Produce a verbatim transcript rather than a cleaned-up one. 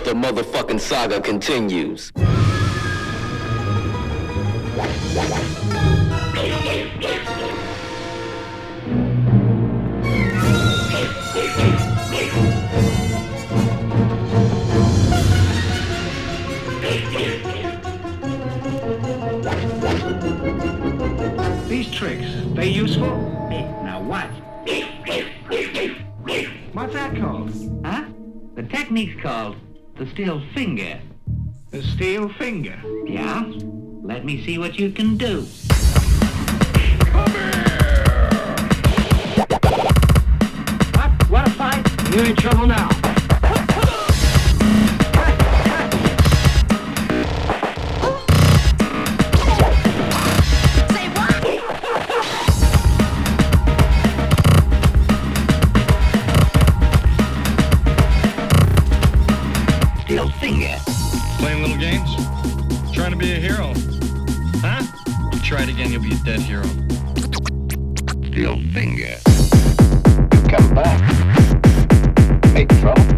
the motherfucking saga continues. These tricks, they useful? Now what? What's that called? Huh? The technique's called the still finger. The steel finger. Yeah? Let me see what you can do. Come here! What? What a fight? You're in trouble now. Still finger. Playing little games? Trying to be a hero? Huh? Try it again, you'll be a dead hero. Still finger. Come back. Make trouble.